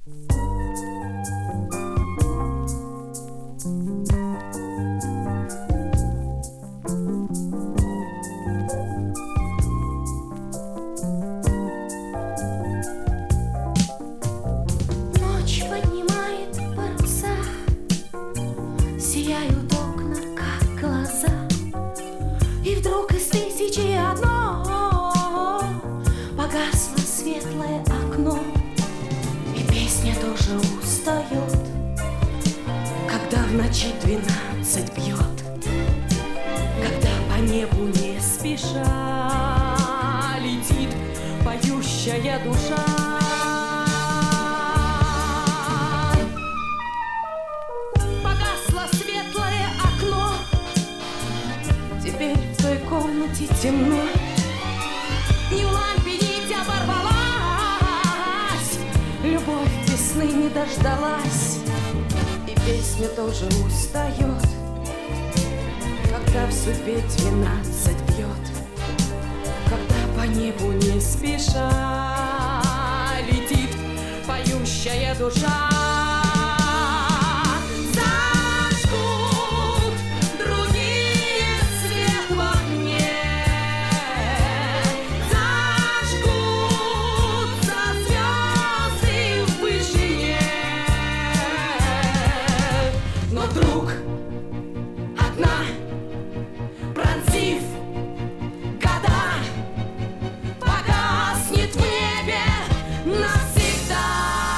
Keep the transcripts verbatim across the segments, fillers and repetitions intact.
Ночь поднимает паруса, сияют окна, как глаза, и вдруг из тысячи одно погасло светлое окно, и песня тоже устает, когда в ночи двенадцать бьет, когда по небу не спеша летит поющая душа. Погасло светлое окно, теперь в той комнате темно, ни в лампе нить оборвалась, любовь весны не дождалась, и песня тоже устает, когда в судьбе двенадцать бьет, когда по небу не спеша летит поющая душа. Вдруг одна, пронзив года, погаснет в небе навсегда.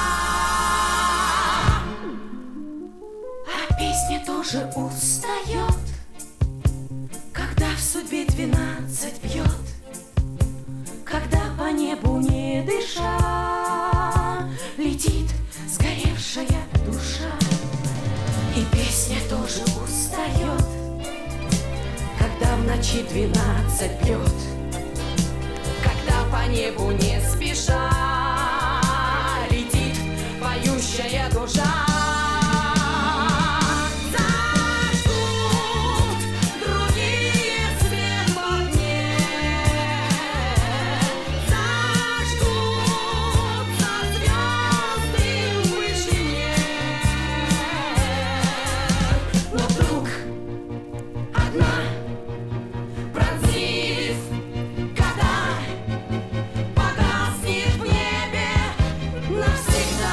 А песня тоже устает, когда в судьбе двенадцать бьет, когда по небу не дыша летит сгоревшая душа. И песня тоже устает, когда в ночи двенадцать бьет, когда по небу не спеша летит поющая душа. Зажгут другие свет в огне, зажгутся звезды в вышине. Но вдруг одна, пронзив года, погаснет в небе навсегда.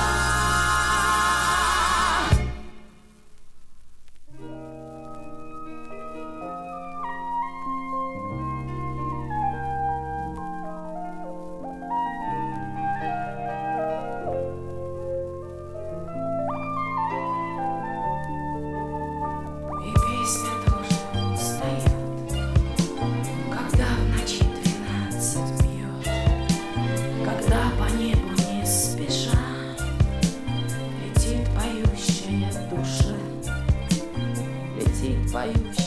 И песня тоже устает, когда в ночи двенадцать бьет, когда по небу не спеша летит поющая душа, летит поющая.